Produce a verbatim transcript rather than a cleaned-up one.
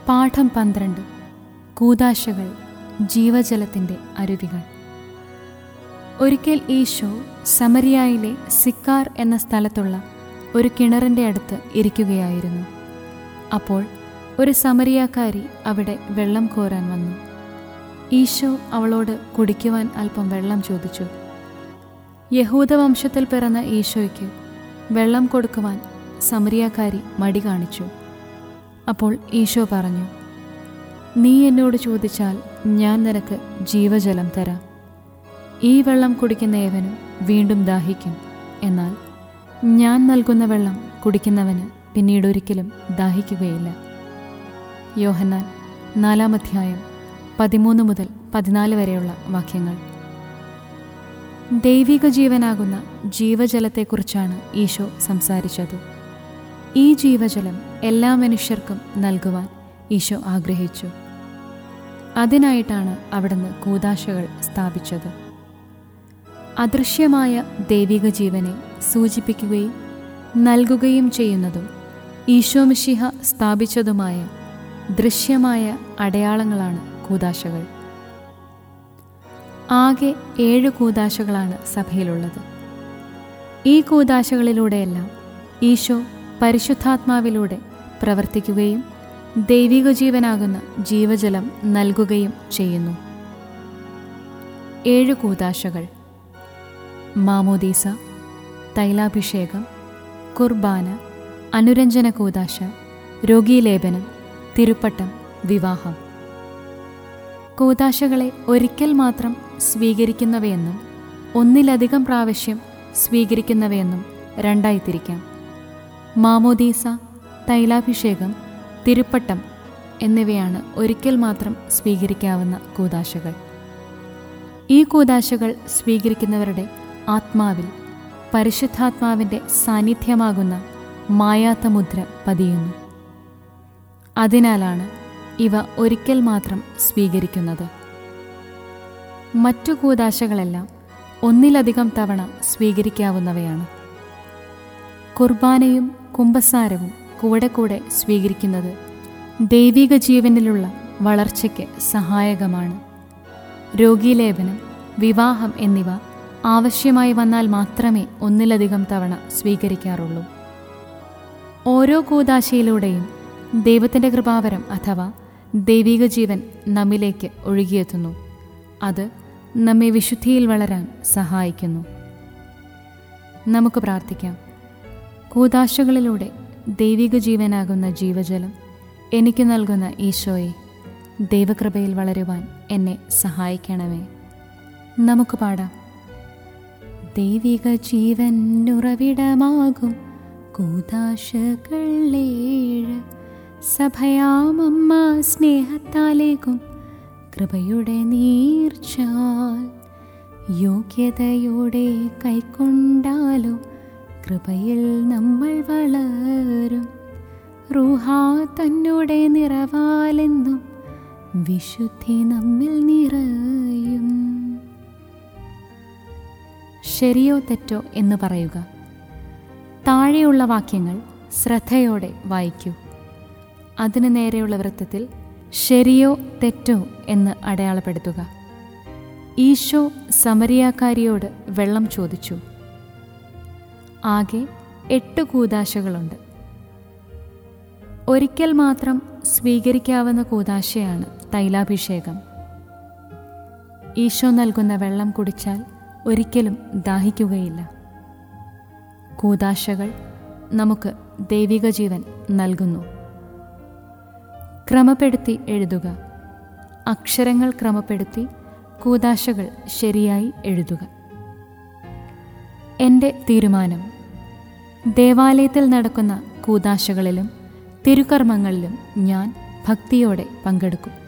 പാഠം പന്ത്രണ്ട്. കൂദാശകൾ, ജീവജലത്തിൻ്റെ അരുവികൾ. ഒരിക്കൽ ഈശോ സമരിയായിലെ സിക്കാർ എന്ന സ്ഥലത്തുള്ള ഒരു കിണറിൻ്റെ അടുത്ത് ഇരിക്കുകയായിരുന്നു. അപ്പോൾ ഒരു സമരിയാക്കാരി അവിടെ വെള്ളം കോരാൻ വന്നു. ഈശോ അവളോട് കുടിക്കുവാൻ അല്പം വെള്ളം ചോദിച്ചു. യഹൂദവംശത്തിൽ പിറന്ന ഈശോയ്ക്ക് വെള്ളം കൊടുക്കുവാൻ സമരിയാക്കാരി മടി കാണിച്ചു. അപ്പോൾ ഈശോ പറഞ്ഞു, നീ എന്നോട് ചോദിച്ചാൽ ഞാൻ നിനക്ക് ജീവജലം തരാം. ഈ വെള്ളം കുടിക്കുന്ന ഏവനും വീണ്ടും ദാഹിക്കും. എന്നാൽ ഞാൻ നൽകുന്ന വെള്ളം കുടിക്കുന്നവന് പിന്നീട് ഒരിക്കലും ദാഹിക്കുകയില്ല. യോഹന്നാൻ നാലാം അധ്യായം പതിമൂന്ന് മുതൽ പതിനാല് വരെയുള്ള വാക്യങ്ങൾ. ദൈവിക ജീവനാകുന്ന ജീവജലത്തെക്കുറിച്ചാണ് ഈശോ സംസാരിച്ചത്. ഈ ജീവജലം എല്ലാ മനുഷ്യർക്കും നൽകുവാൻ ഈശോ ആഗ്രഹിച്ചു. അതിനായിട്ടാണ് അവിടുന്ന് കൂദാശകൾ സ്ഥാപിച്ചത്. അദൃശ്യമായ ദൈവിക ജീവനെ സൂചിപ്പിക്കുകയും നൽകുകയും ചെയ്യുന്നതും ഈശോ മിശിഹ സ്ഥാപിച്ചതുമായ ദൃശ്യമായ അടയാളങ്ങളാണ് കൂദാശകൾ. ആകെ ഏഴ് കൂദാശകളാണ് സഭയിലുള്ളത്. ഈ കൂദാശകളിലൂടെയെല്ലാം ഈശോ പരിശുദ്ധാത്മാവിലൂടെ പ്രവർത്തിക്കുകയും ദൈവിക ജീവനാകുന്ന ജീവജലം നൽകുകയും ചെയ്യുന്നു. ഏഴ് കൂദാശകൾ: മാമോദീസ, തൈലാഭിഷേകം, കുർബാന, അനുരഞ്ജന കൂദാശ, രോഗീലേപനം, തിരുപ്പട്ടം, വിവാഹം. കൂദാശകളെ ഒരിക്കൽ മാത്രം സ്വീകരിക്കുന്നവയെന്നും ഒന്നിലധികം പ്രാവശ്യം സ്വീകരിക്കുന്നവയെന്നും രണ്ടായി തിരിക്കാം. മാമോദീസ, തൈലാഭിഷേകം, തിരുപ്പട്ടം എന്നിവയാണ് ഒരിക്കൽ മാത്രം സ്വീകരിക്കാവുന്ന കൂദാശകൾ. ഈ കൂദാശകൾ സ്വീകരിക്കുന്നവരുടെ ആത്മാവിൽ പരിശുദ്ധാത്മാവിൻ്റെ സാന്നിധ്യമാകുന്ന മായാത്ത മുദ്ര പതിയുന്നു. അതിനാലാണ് ഇവ ഒരിക്കൽ മാത്രം സ്വീകരിക്കുന്നത്. മറ്റു കൂദാശകളെല്ലാം ഒന്നിലധികം തവണ സ്വീകരിക്കാവുന്നവയാണ്. കുർബാനയും കുമ്പസാരവും കൂടെ കൂടെ സ്വീകരിക്കുന്നത് ദൈവിക ജീവനിലുള്ള വളർച്ചയ്ക്ക് സഹായകമാണ്. രോഗീലേപനം, വിവാഹം എന്നിവ ആവശ്യമായി വന്നാൽ മാത്രമേ ഒന്നിലധികം തവണ സ്വീകരിക്കാറുള്ളൂ. ഓരോ കൂദാശയിലൂടെയും ദൈവത്തിൻ്റെ കൃപാവരം അഥവാ ദൈവിക ജീവൻ നമ്മിലേക്ക് ഒഴുകിയെത്തുന്നു. അത് നമ്മെ വിശുദ്ധിയിൽ വളരാൻ സഹായിക്കുന്നു. നമുക്ക് പ്രാർത്ഥിക്കാം. കൂദാശകളിലൂടെ ദൈവിക ജീവനാകുന്ന ജീവജലം എനിക്ക് നൽകുന്ന ഈശോയെ, ദൈവകൃപയിൽ വളരുവാൻ എന്നെ സഹായിക്കണമേ. നമുക്ക് പാടാം. ദൈവിക ജീവൻ ഉറവിടമാകും കൂദാശകൾ ഏഴ്, സഭയാമമ്മ സ്നേഹത്താലേക്കും കൃപയുടെ നീർച്ചാൽ, യോഗ്യതയോടെ കൈക്കൊണ്ടാലോ കൃപയിൽ നമ്മൾ വളരും. റൂഹാ തന്നോടെ നിറവാലെന്നും വിശുദ്ധി നമ്മിൽ നിറയും. ശരിയോ തെറ്റോ എന്ന് പറയുക. താഴെയുള്ള വാക്യങ്ങൾ ശ്രദ്ധയോടെ വായിക്കൂ. അതിനു നേരെയുള്ള വൃത്തത്തിൽ ശരിയോ തെറ്റോ എന്ന് അടയാളപ്പെടുത്തുക. ഈശോ സമരിയാക്കാരിയോട് വെള്ളം ചോദിച്ചു. ആകെ എട്ട് കൂദാശകളുണ്ട്. ഒരിക്കൽ മാത്രം സ്വീകരിക്കാവുന്ന കൂദാശയാണ് തൈലാഭിഷേകം. ഈശോ നൽകുന്ന വെള്ളം കുടിച്ചാൽ ഒരിക്കലും ദാഹിക്കുകയില്ല. കൂദാശകൾ നമുക്ക് ദൈവിക ജീവൻ നൽകുന്നു. ക്രമപ്പെടുത്തി എഴുതുക. അക്ഷരങ്ങൾ ക്രമപ്പെടുത്തി കൂദാശകൾ ശരിയായി എഴുതുക. എൻ്റെ തീരുമാനം: ദേവാലയത്തിൽ നടക്കുന്ന കൂദാശകളിലും തിരുക്കർമ്മങ്ങളിലും ഞാൻ ഭക്തിയോടെ പങ്കെടുക്കും.